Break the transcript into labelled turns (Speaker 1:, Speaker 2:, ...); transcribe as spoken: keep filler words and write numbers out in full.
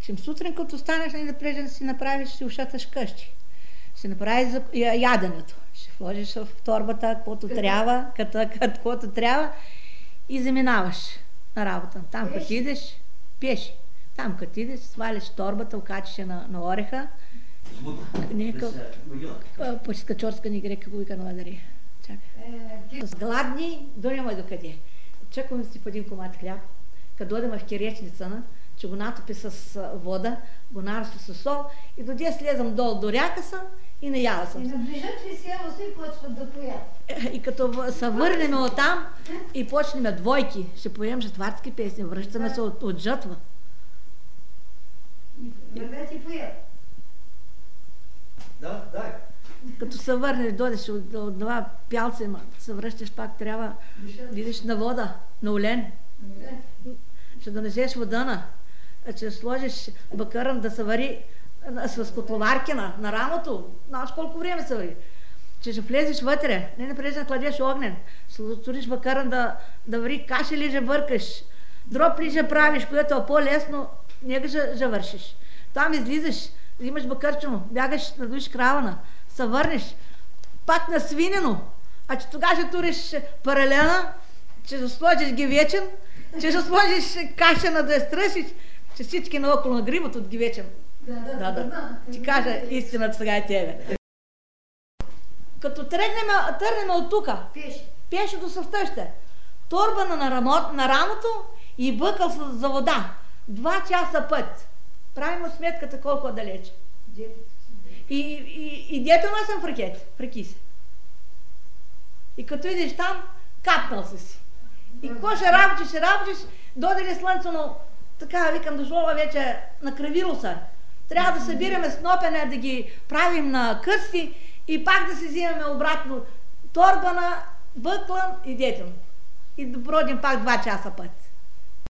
Speaker 1: Ще сутрин, като станеш, не напрежен да си направиш, ще ушаташ къщи. Ще направиш за яденето. Ще вложиш в торбата, каквото трябва, каквото трябва и заминаваш на работа. Там като идеш, пеши. Там като идеш, сваляш торбата, окачиш на, на ореха. Някакъв почискачорска ни грека, вика на дари. Чакай. С гладни, до няма докъде. Чакаме си по един комат хляб. Като дойдем в киречницана, че го натопи с вода, го нарасти с сол и до днес слезам долу до ряка съм и наяла съм.
Speaker 2: И наближат ли селото и почват да поят?
Speaker 1: И като се върнем оттам и почнем двойки, ще поем жетварски песни, връщаме се от, от жътва.
Speaker 2: Вървят и поят.
Speaker 3: Да, да.
Speaker 1: Като се върнеш, дойдеш от, от два пялца, се връщаш пак, трябва да идеш на вода, на олен. Ще донесеш водана, ще сложиш бакърън да се вари с котловарки на, на рамото. Знаеш колко време се вари. Че ще влезеш вътре, не напрежен да кладеш огнен, ще отвориш бакърън да, да вари каша ли же бъркаш, дроб ли же правиш, което е по-лесно, нега же, же вършиш. Там излизаш, взимаш бакърчено, бягаш, надуиш кравана, се върнеш, пак на свинено, а че тогава ще туриш паралена, че ще сложиш гивечен, че ще сложиш каша на да я стръсиш, че всички наоколо нагриват от гивечен.
Speaker 2: Да, да, да. да, да.
Speaker 1: Ти кажа истината сега е тебе. Като тръгнем, тръгнем от тука,
Speaker 2: Пеше.
Speaker 1: пеше до съвтъще, торба на, рамот, на рамото и бъкъл за вода. Два часа път. Правим сметката колко е далече. И, и, и дето носим в ръкете, в ръки си. И като идеш там, капнал си си. И какво ще работиш, ще работиш, дойде ли слънце, но така, викам, дошло вече накръвило се. Трябва да събираме снопене, да ги правим на кърсти и пак да си взимаме обратно торбана, бъклан и детен. И да бродим пак два часа път.